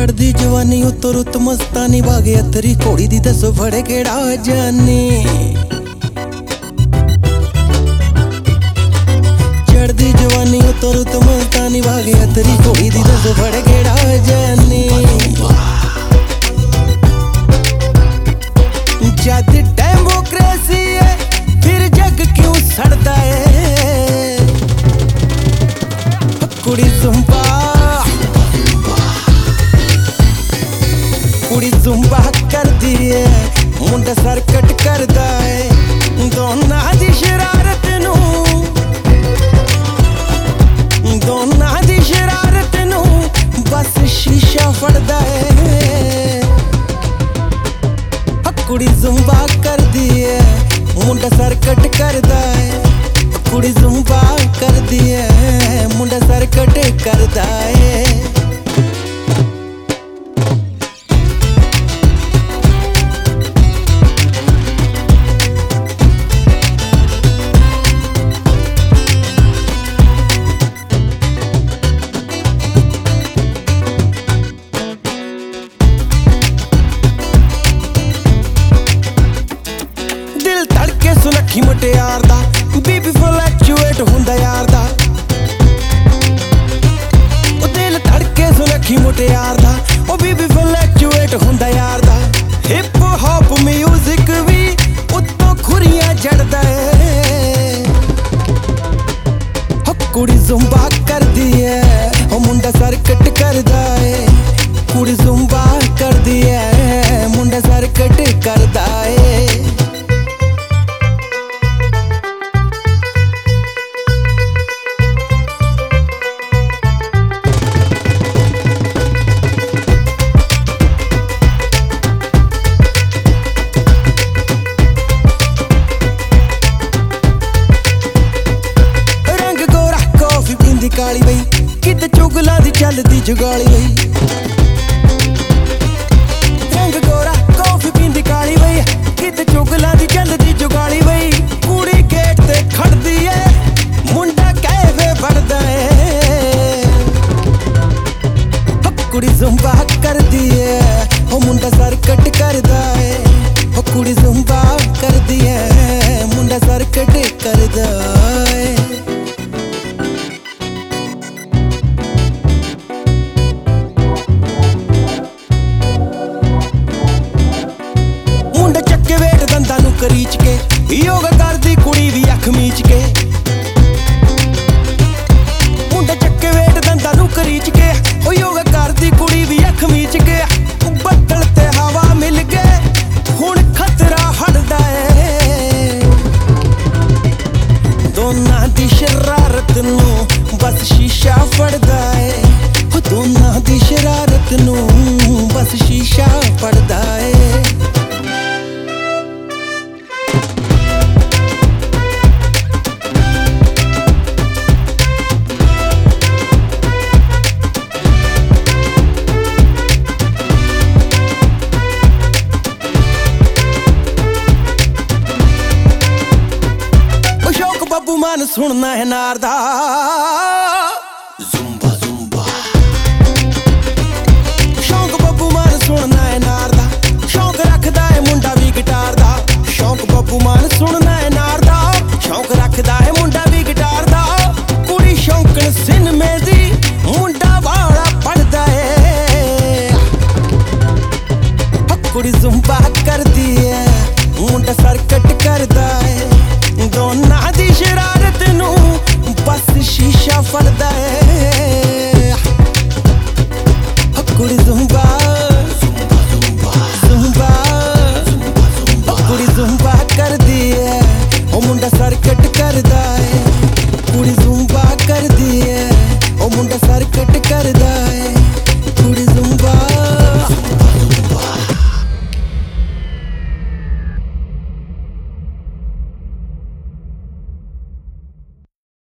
चढ़दी जवानी उत्तो रुत मस्तानी बागे अथरी घोड़ी दी दसो फड़े केड़ा जानी। चढ़दी जवानी उत्तो रुत मस्तानी बागे अथरी घोड़ी दी दसो फड़े केड़ा जानी। जद डेमोक्रेसी है फिर जग क्यों सड़दा है। कुड़ी जुम्बा कुड़ी जुम्बा कर दी है मुंडा सरकट करदा है। दोना दी शरारत नू दोना दी शरारत नू बस शीशा फड़दा है। कुड़ी जुम्बा कर दी है मुंडा सरकट करदा है। कुड़ी जुम्बा कर दी है मुंडा सरकट करदा है। दिल धड़के सुनखी मुटियार दा बीबी फ्लैक्चुएट हुंदा यार दा। ओ दिल धड़के सुनखी मुटियार दा ओ बीबी फ्लैक्चुएट हुंदा यार दा। हिप हॉप म्यूजिक भी उत्तों खुरियां जड़दा है। हो कुड़ी जुम्बा कर दी है ओ मुंडा सरकट करदा है। कुड़ी जुम्बा कर दी है मुंडा सरकट करदा है। काली बई किते चुगला दी चलदी जुगाली बई। रंग गोरा कॉफी पींदी काली बई किते चुगला दी चलदी जुगाली बई। कुड़ी गेट ते खड़दी है मुंडा कैफे फड़दा है। कुड़ी जुम्बा करदी है ओ मुंडा सरकट करदा है। ओ कुड़ी जुम्बा करदी है मुंडा सरकट करदा है। करीच के योगा करदी कुड़ी भी अख मीच के। मुंडा चक्के वेट दंदा नू करीच के ओ योगा करदी कुड़ी भी अख मीच के। बदल ते हवा मिल गए हुण खतरा हटदा है। दोना दी शरारत नू बस शीशा फड़दा है। ओ दोना दी शरारत नू बस शीशा फड़दा है। बब्बू मान सुनना है नार दा।